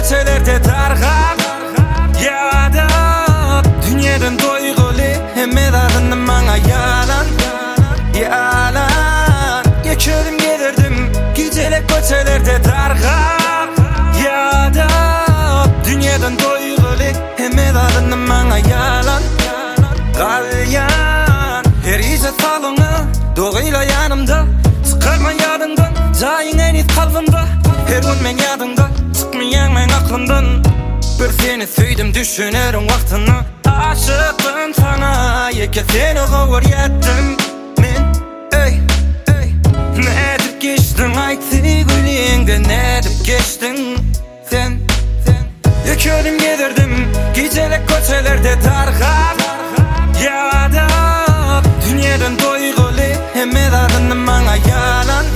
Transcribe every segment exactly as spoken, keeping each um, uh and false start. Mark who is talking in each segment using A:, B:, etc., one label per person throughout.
A: köçelerde targap yada dünyadan doygulu hemme dağını mana yalan yalan geçerim gelirdim gecelik köçelerde targap yada dünyadan doygulu hemme dağını mana yalan galyan her ize salını doğuyla yanımda sıkarma yadından zayın en it kalbimda her gün men yadında çıkmayan men aklımdan bir seni söydim düşünerim vaktini aşıkım sana yeke seni kavur yettim men ey ey ne edip geçtin aytı gülüğünde ne edip geçtin sen sen yekerim gelirdim gecelik köçelerde targap yada dünyadan doygulu hemme dağını mana yalan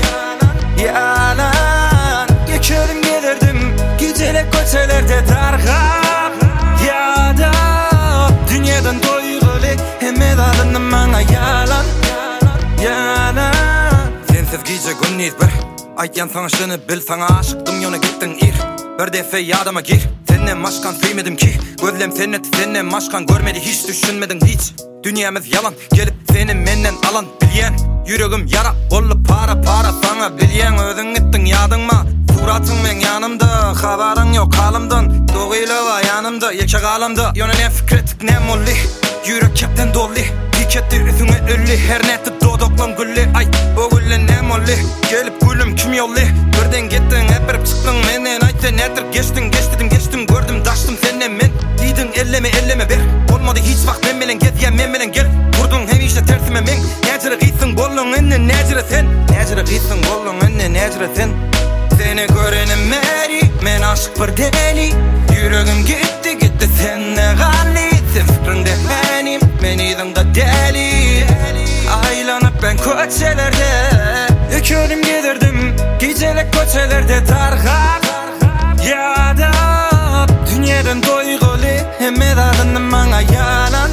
A: yalan geçerim gelirdim gecelik köçelerde targap yada dünyadan doygulu hemme dağını mana yalan yalan sensiz gece günniz bir aytyan sana şunu bil sana aşıktım yona gittin ir bir defa yadıma gir senden başkan sevmedim ki gözlem sennet senden başkan görmedi hiç düşünmedin hiç dünyamız yalan gelip seni menden alan bilyen yüreğim yara ollu para para sana bilyen özün gittin yadınma suratın men yanımda haberin yok halimden doğuyla var yanımda yeke kalimda yona ne fikrettik ne molli yürek kepten dolli diketti üstüne ölli her neti dodoklan gülli ay o gülle ne molli gelip gülüm kim yolli birden gittin hep bir çıktın menden ayten nedir geçtin geçtin geçtin gördüm daştım senden men diydin elleme elleme bir olmadı hiç vakt men melen get ya men melen gel vurdun hem işte tersime men necire gitsin bollun enne necire sen necire gitsin bollun enne necire sen seni görenim meri men aşık bir deli yüreğim gitti gitti senne galli sen fikrinde benim men idin da deli aylanıp ben köçelerde yekerim gelirdim gecelik köçelerde targap yada dünyadan doygulu hemme dağını mana yalan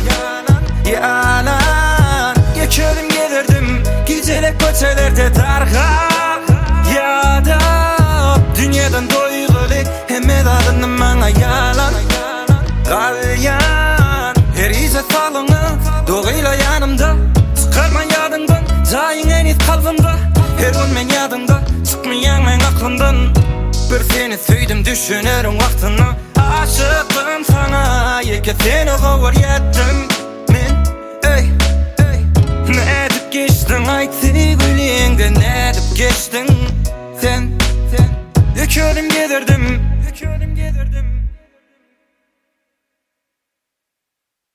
A: yalan yekerim gelirdim gecelik köçelerde targap yada dünyadan doygulu hemme dağını mana yalan galyan her ize salını doğuyla yanımda sıkarma yadından zayın en it kalbimda her gün men yadında çıkmayan men aklımdan bir seni söydim düşünerim vaktini aşıkım sana yeke seni kavur yettim men ey ey ne edip geçtin aytı gülüğünde ne edip geçtin sen sen yekerim gelirdim yekerim gelirdim